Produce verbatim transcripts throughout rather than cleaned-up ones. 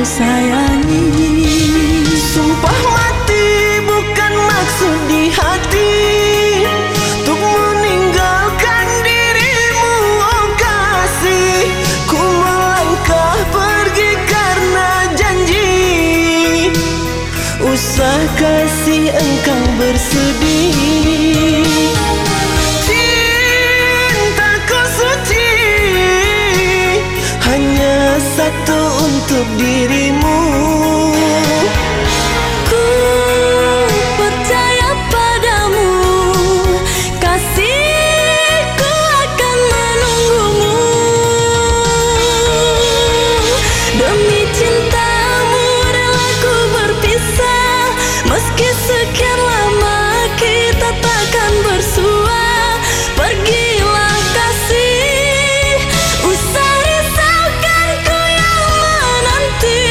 sayangi. Sumpah mati bukan maksud di hati untuk meninggalkan dirimu, oh kasih. Ku melangkah pergi karena janji, usah kasih engkau bersedih. Cintaku suci hanya satu untuk dirimu. Ku percaya padamu, kasihku akan menunggumu. Demi cintamu rela ku berpisah, meski sekian lama kita takkan bersua. Pergilah kasih, usah risaukan ku yang menanti.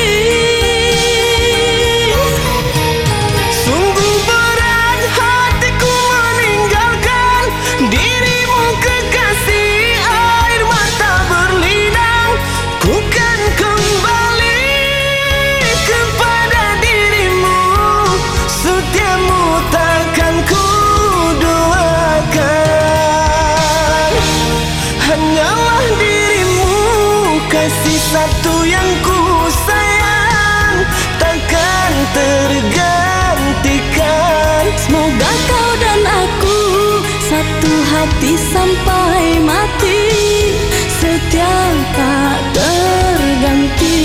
Sungguh berat hatiku meninggalkan dirimu kekasih. Air mata berlinang, ku kan kembali kepada dirimu. Setiamu takkan ku duakan. Hanyalah dirimu, kasih satu yang ku sayang, takkan tergantikan. Semoga kau dan aku satu hati sampai mati, setia tak terganti.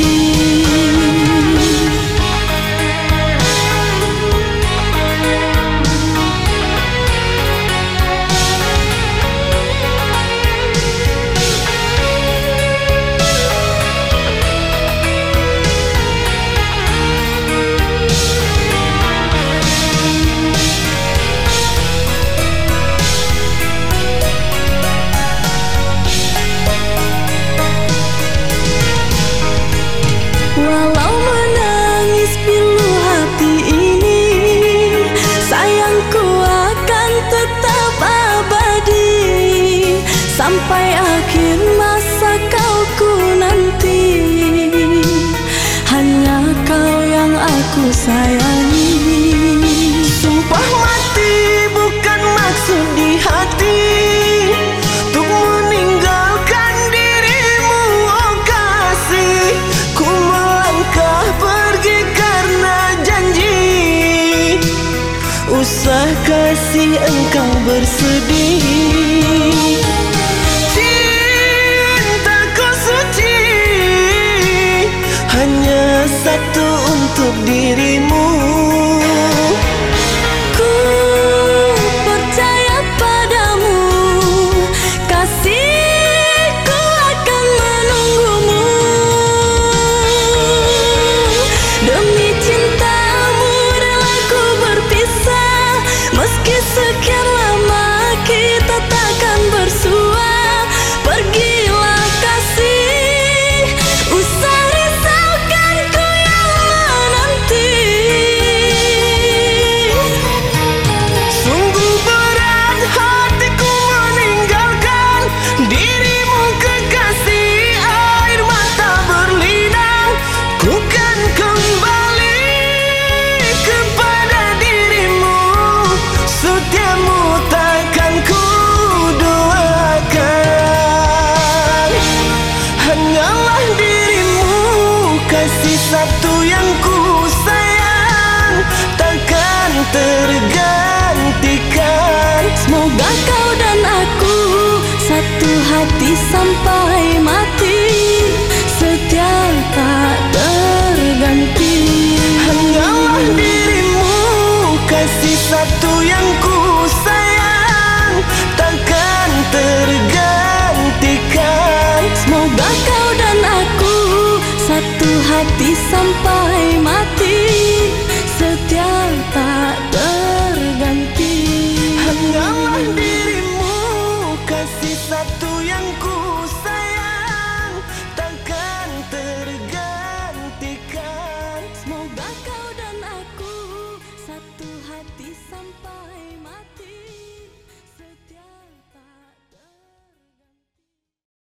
Walau menangis pilu hati ini, sayangku akan tetap abadi. Sampai akhir masa kau ku nanti, hanya kau yang aku sayangi. Sumpah mati bukan maksud di hati untuk meninggalkan dirimu, oh kasih. Ku melangkah pergi karena janji, usah kasih engkau bersedih. Cintaku suci hanya satu untuk dirimu. Ku percaya padamu, kasihku akan menunggumu. Demi cintamu rela ku berpisah, meski sekian lama kita takkan bersua. Pergilah kasih, usah risaukan ku yang menanti. Sungguh berat hatiku meninggalkan dirimu kekasih. Air mata berlinang, ku kan kembali kepada dirimu. Setiamu takkan ku duakan. Hanyalah dirimu, kasih satu yang ku sayang, takkan tergantikan. Semoga kau dan aku satu hati sampai mati, setia tak terganti. Hanyalah dirimu, kasih satu yang ku sayang, takkan tergantikan. Semoga kau dan aku satu hati sampai mati,